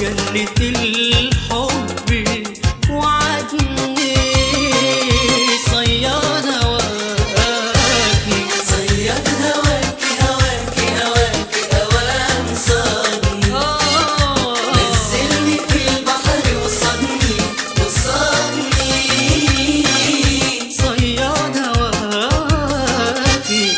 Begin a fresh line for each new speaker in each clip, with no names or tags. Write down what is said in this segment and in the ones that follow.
وجنة الحب وعدني صياد هواكي
صياد هواكي هواكي هواكي أوام صادني نزلني في البحر وصادني وصادني
صياد هواكي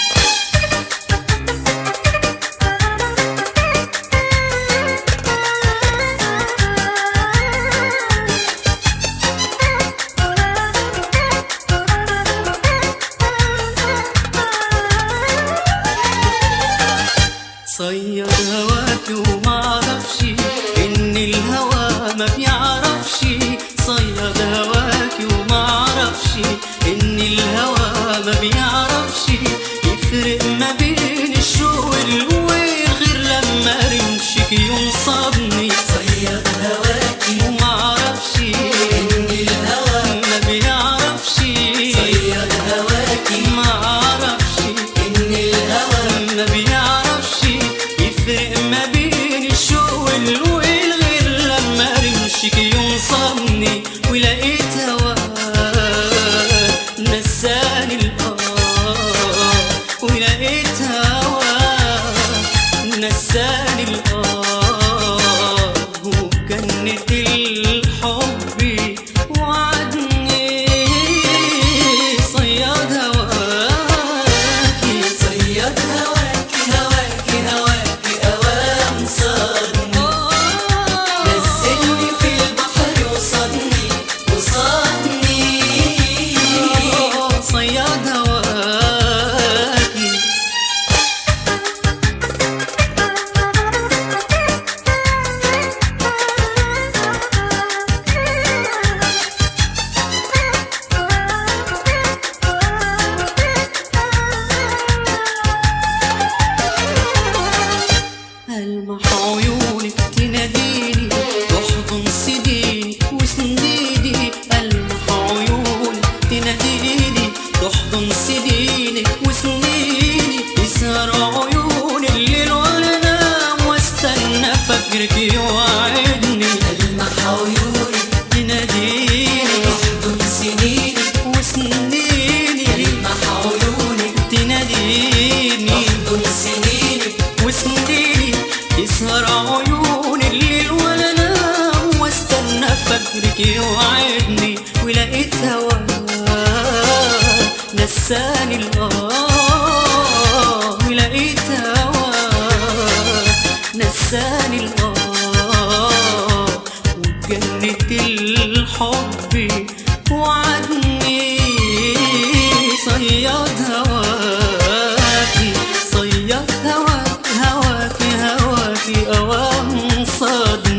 صياد هواكي ومعرفش إن الهوى ما بيعرفش صياد هواكي ومعرفش إن الهوى ما بيعرفش يفرق ما بين الشوق والويل غير لما رمشك ينصبني
صياد هواكي
ومعرفش
إن الهوى
ما بيعرفش
صياد هواكي
معرفش
إن الهوى
ما بيعرفش يفرق ما بين الشوق والويل غير لما رمشك ينصبني ولقيت هواه نساني ولقيت هواه نساني وجنة الحب وعدني صياد هواكي
صياد هواكي هواكي هواكي أوام صادني نزلني في البحر وصادني وصادني
صياد هواكي ألمح عيونك تناديني تحضن سنيني وسنيني ألمح عيونك تناديني تحضن سنينك وسنيني تسهر عيون الليل وأنا أنام واستنى فجرك يوعدني
ألمح عيونك
تناديني
تحضن سنيني
وسنيني
ألمح عيونك
تناديني
تحضن سنيني
وسنيني تسهر عيون الليل وانا انام واستنى فجرك يوعدني ولقيت هواه نساني ولقيت هواه نساني وجنة الحب وعدني صياد هواكي صياد هواكي هواكي هواكي أوام صادني